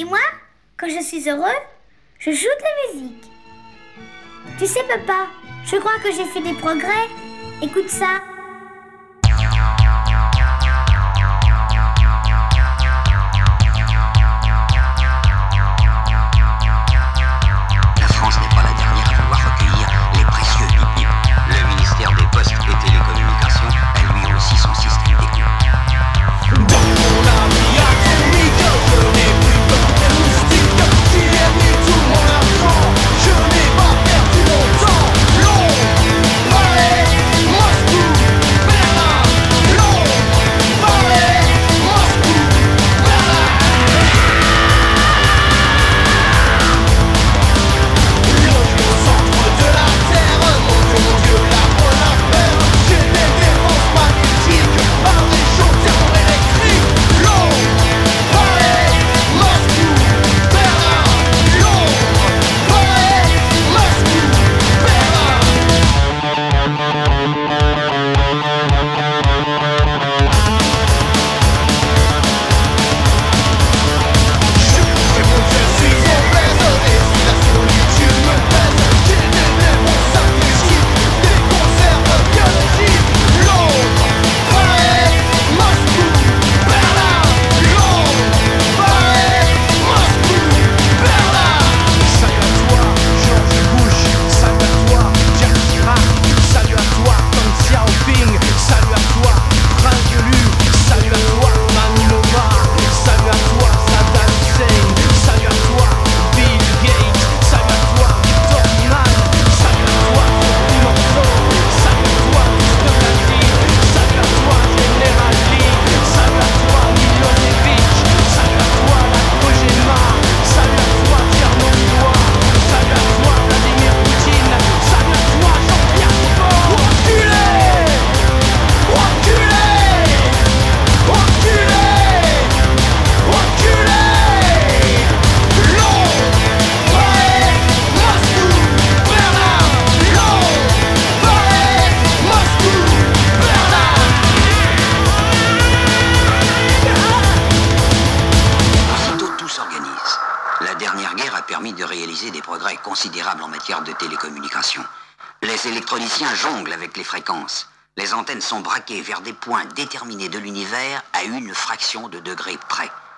Et moi, quand je suis heureux, je joue de la musique. Tu sais, papa, je crois que j'ai fait des progrès. Écoute ça. La France n'est pas la dernière à vouloir recueillir les précieux bip-bip. Le ministère des Postes et Télécommunications a lui aussi son système d'écoute. Dans mon ami atomique, je n'ai plus peur des moustiques qui aiment mis tout mon argent. Je n'ai pas perdu mon temps. Londres, Paris, Moscou, Berlin. Londres, Paris, Moscou, Berlin. Logé au centre de la terre, mon Dieu, la bonne affaire. J'ai des défenses magnétiques par des chauds thermoélectriques. Londres, Paris, Moscou, Berlin. Londres, Paris, Moscou, Berlin. Je suis obèse, et la solitude me pèse. J'ai des démons synthétiques, des conserves biologiques. Londres, Paris, Moscou, Berlin. Londres, Paris, Moscou, Berlin. Salut à toi, George Bush. Salut à toi, Jack Chirac. Salut à toi, Deng Xiaoping. Salut à toi, Prince de Lu. Salut à toi, Manu Nova. Salut à toi, Saddam Hussein. Salut à toi, Bill Gates. Salut à toi, Victor Iman. Salut à toi, Pimentel. Salut à toi, Mr. Nazi. Salut à toi, General Lee. Salut à toi, Milosevic. Salut à toi, la Kojima. Salut à toi, Tchernobylois. Salut à toi, Vladimir Poutine. Salut à toi, Jean-Pierre Fort. Enculé! Enculé! Enculé! Enculé! Londres, Paris, Moscou, Berlin. Londres, Paris, Moscou, Berlin. Aussitôt tout s'organise. La dernière guerre a permis de réaliser des progrès considérables en matière de télécommunications. Les électroniciens jonglent avec les fréquences. Les antennes sont braquées vers des points déterminés de l'univers à une fraction de degré près.